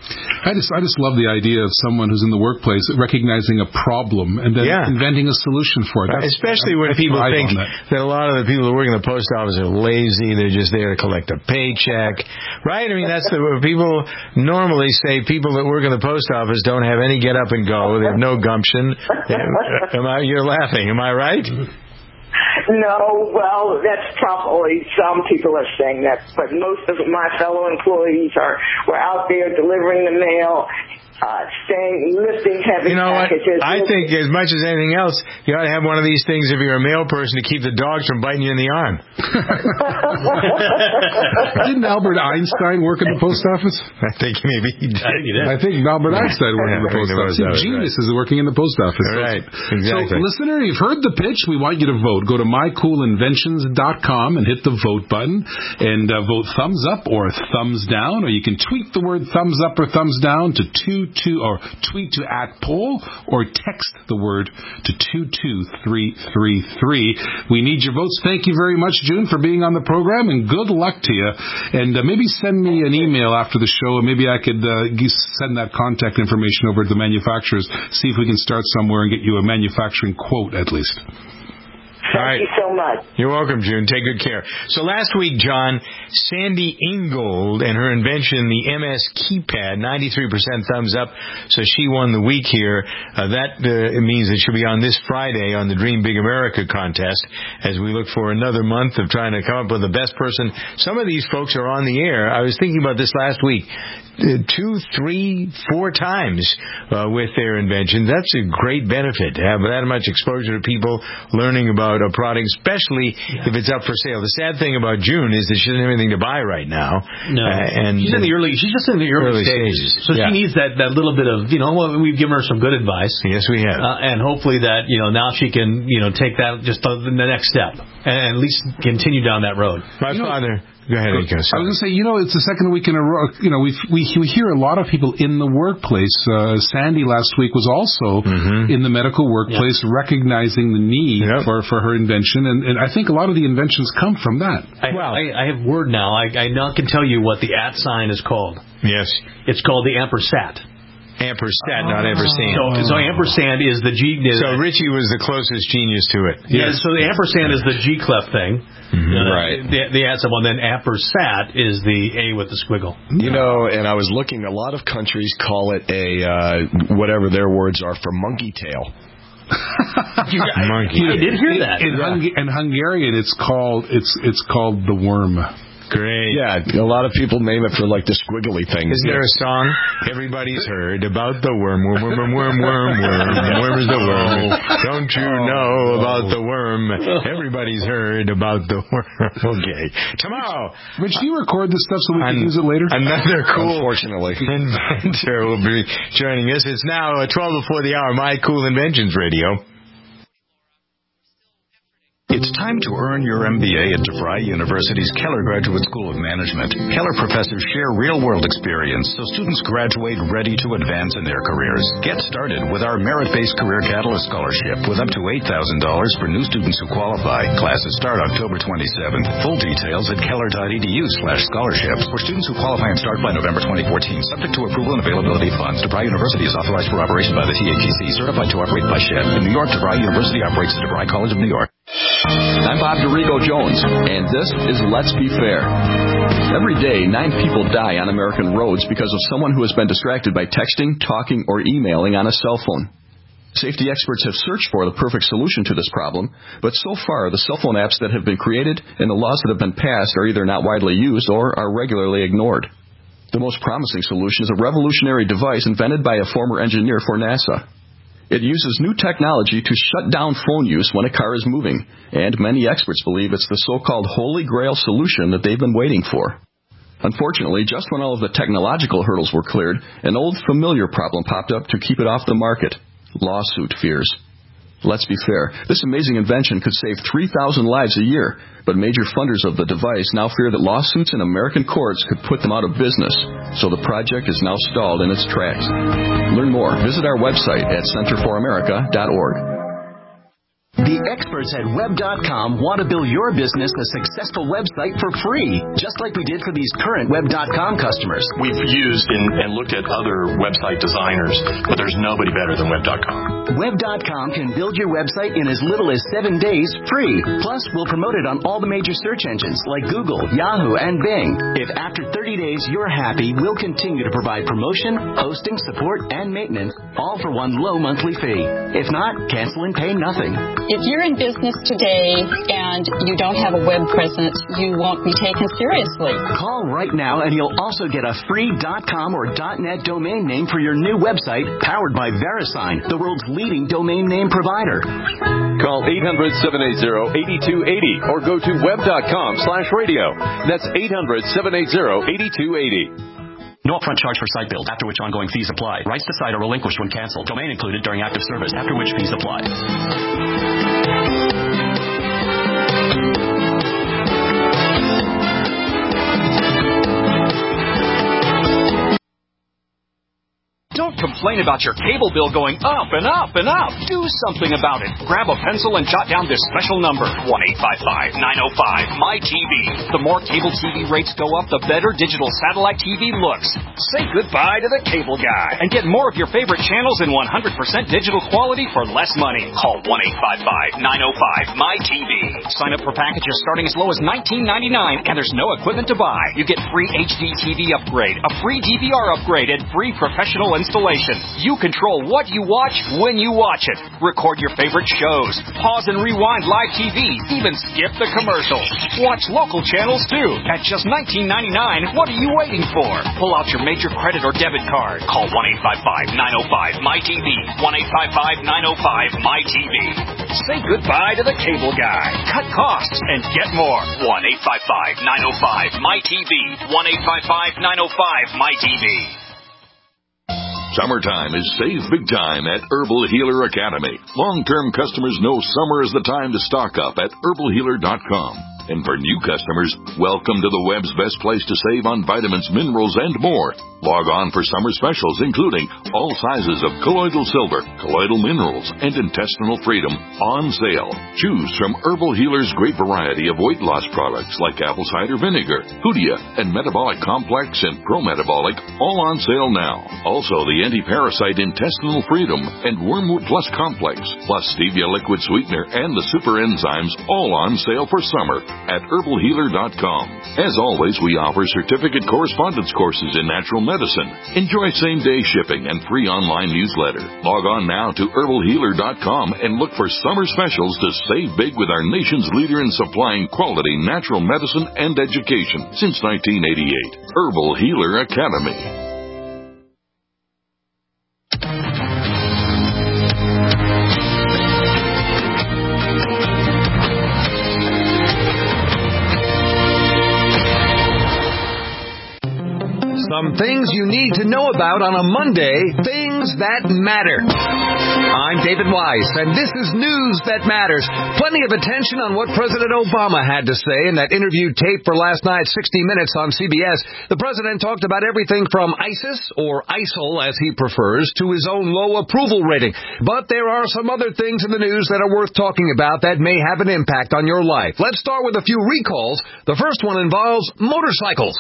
I just I just love the idea of someone who's in the workplace recognizing a problem and then yeah. inventing a solution for it. That's, Especially when I, I people think that. that a lot of the people who work in the post office are lazy. They're just there to collect a paycheck, right? I mean, that's the people normally say people that work in the post office don't have any get up and go. They have no gumption. Am I? You're laughing. Am I right? No, well, that's probably some people are saying that, but most of my fellow employees are were out there delivering the mail, uh, staying, lifting heavy you know packages. What? I think as much as anything else, you ought to have one of these things if you're a mail person to keep the dogs from biting you in the arm. Didn't Albert Einstein work in the post office? I think maybe he did. I think, he did. I think Albert Einstein worked in the post office. See, geniuses are working in the post office. So, right, exactly. So, listener, you've heard the pitch. We want you to vote. Go to my cool inventions dot com and hit the vote button and uh, vote thumbs up or thumbs down, or you can tweet the word thumbs up or thumbs down to two two or tweet to at poll or text the word to two two three three three. We need your votes. Thank you very much, June, for being on the program, and good luck to you. And uh, maybe send me an email after the show, and maybe I could uh, send that contact information over to the manufacturers, see if we can start somewhere and get you a manufacturing quote at least. Thank right. you so much. You're welcome, June. Take good care. So last week, John, Sandy Ingold and her invention, the M S Keypad, ninety-three percent thumbs up. So she won the week here. Uh, that uh, means that she'll be on this Friday on the Dream Big America contest as we look for another month of trying to come up with the best person. Some of these folks are on the air. I was thinking about this last week. Uh, two, three, four times uh, with their invention. That's a great benefit to have that much exposure to people learning about a product, especially yeah. if it's up for sale. The sad thing about June is that she doesn't have anything to buy right now. No, uh, and she's in the early. She's just in the early, early stages, stages. so yeah. she needs that, that little bit of you know. Well, we've given her some good advice. Yes, we have, uh, and hopefully that you know now she can you know take that just the, the next step and at least continue down that road. My you father. Know, Go ahead, I was going to say, you know, it's the second week in a row. You know, we we we hear a lot of people in the workplace. Uh, Sandy last week was also mm-hmm. in the medical workplace, yep. recognizing the need yep. for, for her invention, and, and I think a lot of the inventions come from that. I, well, I, I have word now. I, I now can tell you what the at sign is called. Yes, it's called the ampersat. Ampersand, oh. not ampersand. So, so ampersand is the G. Is, so Richie was the closest genius to it. Yeah. So the ampersand is the G clef thing. Mm-hmm. Uh, right. The, the at symbol, and then ampersat is the A with the squiggle. You know, and I was looking. A lot of countries call it a uh, whatever their words are for monkey tail. Monkey. I did hear that. In, in, Hung- in Hungarian, it's called it's it's called the worm. Great. Yeah, a lot of people name it for like the squiggly things. Isn't there a song everybody's heard about the worm? Worm, worm, worm, worm, worm. Worm is the worm. Don't you know about the worm? Everybody's heard about the worm. Okay. Tomorrow. Rich, do you record this stuff so we can An- use it later? Another cool Unfortunately. inventor will be joining us. It's now twelve before the hour. My Cool Inventions Radio. It's time to earn your M B A at DeVry University's Keller Graduate School of Management. Keller professors share real-world experience so students graduate ready to advance in their careers. Get started with our merit-based Career Catalyst Scholarship with up to eight thousand dollars for new students who qualify. Classes start October twenty-seventh. Full details at keller.edu slash scholarships for students who qualify and start by November twenty fourteen. Subject to approval and availability of funds. DeVry University is authorized for operation by the T A T C, certified to operate by S H E D. In New York, DeVry University operates the DeVry College of New York. I'm Bob DeRigo Jones, and this is Let's Be Fair. Every day, nine people die on American roads because of someone who has been distracted by texting, talking, or emailing on a cell phone. Safety experts have searched for the perfect solution to this problem, but so far, the cell phone apps that have been created and the laws that have been passed are either not widely used or are regularly ignored. The most promising solution is a revolutionary device invented by a former engineer for NASA. It uses new technology to shut down phone use when a car is moving, and many experts believe it's the so-called Holy Grail solution that they've been waiting for. Unfortunately, just when all of the technological hurdles were cleared, an old familiar problem popped up to keep it off the market: lawsuit fears. Let's be fair. This amazing invention could save three thousand lives a year, but major funders of the device now fear that lawsuits in American courts could put them out of business, so the project is now stalled in its tracks. Learn more. Visit our website at center for america dot org. The experts at web dot com want to build your business a successful website for free, just like we did for these current web dot com customers. We've used and, and looked at other website designers, but there's nobody better than web dot com. web dot com can build your website in as little as seven days free. Plus, we'll promote it on all the major search engines like Google, Yahoo, and Bing. If after thirty days you're happy, we'll continue to provide promotion, hosting, support, and maintenance, all for one low monthly fee. If not, cancel and pay nothing. If you're in business today and you don't have a web presence, you won't be taken seriously. Call right now and you'll also get a free .com or .net domain name for your new website powered by VeriSign, the world's leading domain name provider. Call eight hundred, seven eight zero, eight two eight zero or go to web dot com slash radio. That's eight hundred, seven eight zero, eight two eight zero. No upfront charge for site build, after which ongoing fees apply. Rights to site are relinquished when canceled. Domain included during active service, after which fees apply. Don't complain about your cable bill going up and up and up. Do something about it. Grab a pencil and jot down this special number, one eight five five, nine oh five, M Y T V. The more cable T V rates go up, the better digital satellite T V looks. Say goodbye to the cable guy and get more of your favorite channels in one hundred percent digital quality for less money. Call one eight five five, nine oh five, M Y T V. Sign up for packages starting as low as nineteen ninety-nine, and there's no equipment to buy. You get free H D T V upgrade, a free D V R upgrade, and free professional installation. You control what you watch when you watch it. Record your favorite shows. Pause and rewind live T V. Even skip the commercials. Watch local channels too. At just nineteen ninety-nine, what are you waiting for? Pull out your major credit or debit card. Call one eight five five, nine oh five, M Y T V. one eight five five, nine oh five, M Y T V. Say goodbye to the cable guy. Cut costs and get more. one eight five five, nine oh five, M Y T V. one eight five five, nine oh five, M Y T V. Summertime is save big time at Herbal Healer Academy. Long-term customers know summer is the time to stock up at herbal healer dot com. And for new customers, welcome to the web's best place to save on vitamins, minerals, and more. Log on for summer specials, including all sizes of colloidal silver, colloidal minerals, and intestinal freedom on sale. Choose from Herbal Healer's great variety of weight loss products like apple cider vinegar, Hoodia, and Metabolic Complex and Pro-Metabolic, all on sale now. Also, the anti-parasite intestinal freedom and Wormwood Plus Complex, plus stevia liquid sweetener and the super enzymes, all on sale for summer at herbal healer dot com. As always, we offer certificate correspondence courses in natural medicine. Enjoy same-day shipping and free online newsletter. Log on now to herbal healer dot com and look for summer specials to save big with our nation's leader in supplying quality natural medicine and education since nineteen eighty-eight. Herbal Healer Academy. Some things you need to know about on a Monday, things that matter. I'm David Weiss, and this is News That Matters. Plenty of attention on what President Obama had to say in that interview taped for last night's sixty minutes on C B S. The president talked about everything from ISIS, or ISIL as he prefers, to his own low approval rating. But there are some other things in the news that are worth talking about that may have an impact on your life. Let's start with a few recalls. The first one involves motorcycles.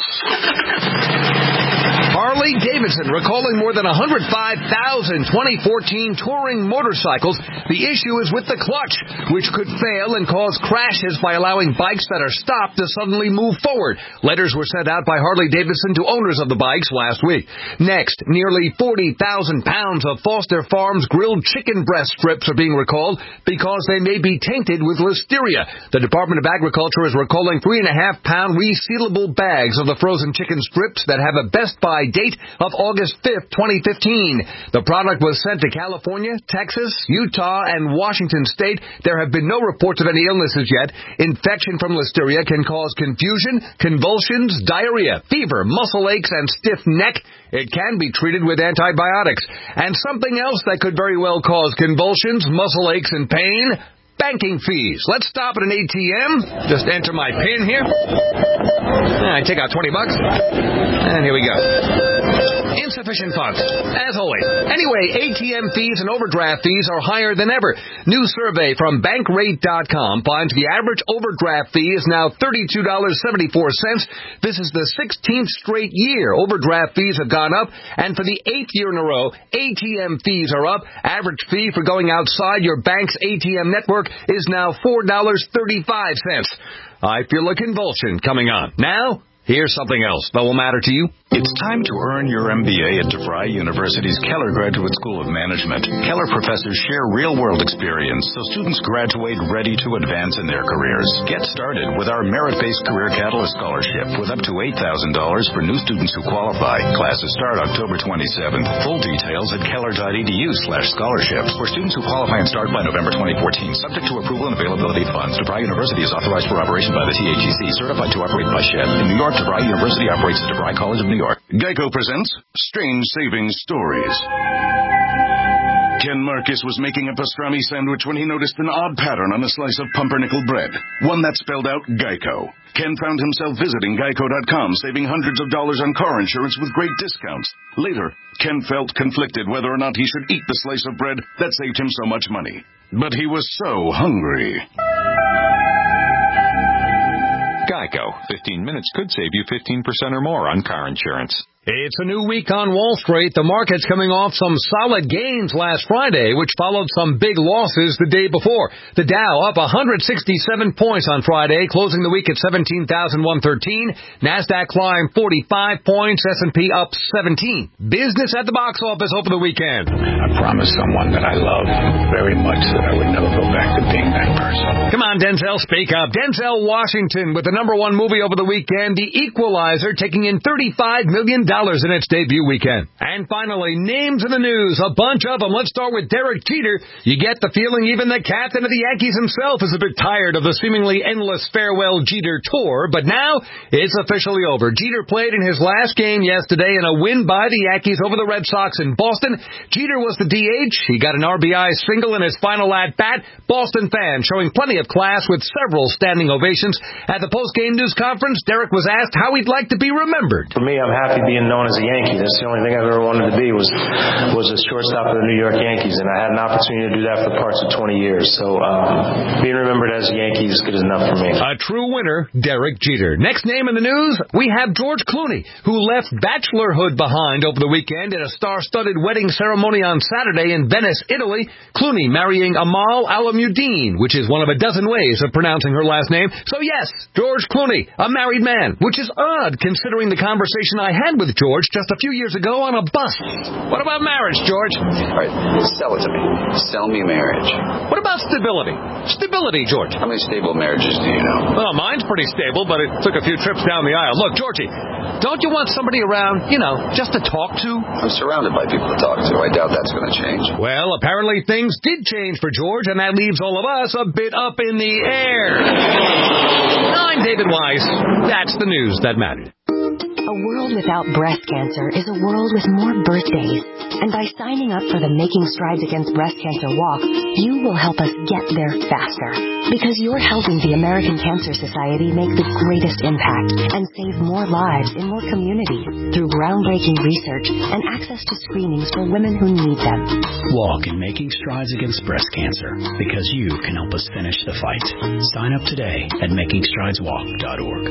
Harley Davidson recalling more than one hundred five thousand twenty fourteen touring motorcycles. The issue is with the clutch, which could fail and cause crashes by allowing bikes that are stopped to suddenly move forward. Letters were sent out by Harley Davidson to owners of the bikes last week. Next, nearly forty thousand pounds of Foster Farms grilled chicken breast strips are being recalled because they may be tainted with listeria. The Department of Agriculture is recalling three and a half pound resealable bags of the frozen chicken strips that have a Best Buy date of August fifth, twenty fifteen. The product was sent to California, Texas, Utah, and Washington State. There have been no reports of any illnesses yet. Infection from listeria can cause confusion, convulsions, diarrhea, fever, muscle aches, and stiff neck. It can be treated with antibiotics. And something else that could very well cause convulsions, muscle aches, and pain: banking fees. Let's stop at an A T M. Just enter my PIN here. I take out twenty bucks. And here we go. insufficient funds. As always. Anyway, A T M fees and overdraft fees are higher than ever. New survey from Bankrate dot com finds the average overdraft fee is now thirty-two dollars and seventy-four cents. This is the sixteenth straight year overdraft fees have gone up, and for the eighth year in a row, A T M fees are up. Average fee for going outside your bank's A T M network is now four dollars and thirty-five cents. I feel a convulsion coming on. Now, here's something else that will matter to you. It's time to earn your M B A at DeVry University's Keller Graduate School of Management. Keller professors share real-world experience, so students graduate ready to advance in their careers. Get started with our merit-based Career Catalyst Scholarship with up to eight thousand dollars for new students who qualify. Classes start October twenty-seventh. Full details at keller.edu slash scholarships. For students who qualify and start by November twenty fourteen, subject to approval and availability of funds, DeVry University is authorized for operation by the T A G C, certified to operate by S H E D. In New York, DeVry University operates the DeVry College of New York. Geico presents Strange Savings Stories. Ken Marcus was making a pastrami sandwich when he noticed an odd pattern on a slice of pumpernickel bread, one that spelled out Geico. Ken found himself visiting geico dot com, saving hundreds of dollars on car insurance with great discounts. Later, Ken felt conflicted whether or not he should eat the slice of bread that saved him so much money. But he was so hungry. Geico. fifteen minutes could save you fifteen percent or more on car insurance. It's a new week on Wall Street. The market's coming off some solid gains last Friday, which followed some big losses the day before. The Dow up one hundred sixty-seven points on Friday, closing the week at seventeen thousand one hundred thirteen. NASDAQ climbed forty-five points, S and P up seventeen. Business at the box office over the weekend. I promised someone that I love very much that I would never go back to being that person. Come on, Denzel, speak up. Denzel Washington with the number one movie over the weekend, The Equalizer, taking in thirty-five million dollars in its debut weekend. And finally, names in the news, a bunch of them. Let's start with Derek Jeter. You get the feeling even the captain of the Yankees himself is a bit tired of the seemingly endless farewell Jeter tour, but now it's officially over. Jeter played in his last game yesterday in a win by the Yankees over the Red Sox in Boston. Jeter was the D H. He got an R B I single in his final at-bat. Boston fans showing plenty of class with several standing ovations. At the post-game news conference, Derek was asked how he'd like to be remembered. For me, I'm happy being known as a Yankee. That's the only thing I've ever wanted to be was was a shortstop of the New York Yankees, and I had an opportunity to do that for parts of twenty years. So um, being remembered as a Yankee is good enough for me. A true winner, Derek Jeter. Next name in the news, we have George Clooney, who left bachelorhood behind over the weekend in a star-studded wedding ceremony on Saturday in Venice, Italy. Clooney marrying Amal Alamuddin, which is one of a dozen ways of pronouncing her last name. So yes, George Clooney, a married man, which is odd considering the conversation I had with George just a few years ago on a bus. What about marriage, George? All right, sell it to me. Sell me marriage. What about stability? Stability, George. How many stable marriages do you know? Well, mine's pretty stable, but it took a few trips down the aisle. Look, Georgie, don't you want somebody around, you know, just to talk to? I'm surrounded by people to talk to. I doubt that's going to change. Well, apparently things did change for George, and that leaves all of us a bit up in the air. I'm David Weiss. That's the news that mattered. A world without breast cancer is a world with more birthdays. And by signing up for the Making Strides Against Breast Cancer Walk, you will help us get there faster. Because you're helping the American Cancer Society make the greatest impact and save more lives in more communities through groundbreaking research and access to screenings for women who need them. Walk in Making Strides Against Breast Cancer, because you can help us finish the fight. Sign up today at making strides walk dot org.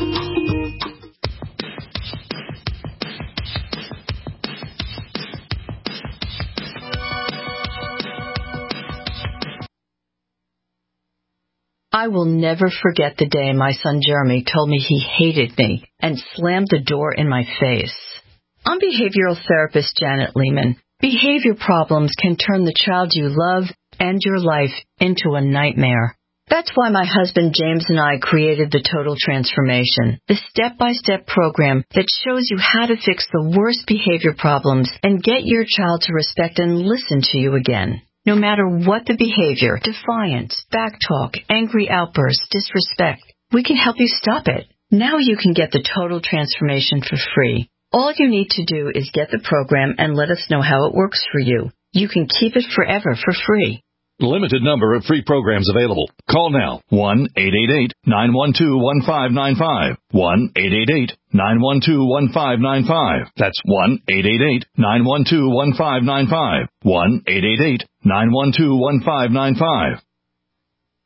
I will never forget the day my son Jeremy told me he hated me and slammed the door in my face. I'm behavioral therapist Janet Lehman. Behavior problems can turn the child you love and your life into a nightmare. That's why my husband James and I created the Total Transformation, the step-by-step program that shows you how to fix the worst behavior problems and get your child to respect and listen to you again. No matter what the behavior, defiance, backtalk, angry outbursts, disrespect, we can help you stop it. Now you can get the Total Transformation for free. All you need to do is get the program and let us know how it works for you. You can keep it forever for free. Limited number of free programs available. Call now. one eight eight eight, nine one two, one five nine five. one eight eight eight, nine one two, one five nine five. That's one eight eight eight, nine one two, one five nine five. one eight eight eight, nine one two, one five nine five.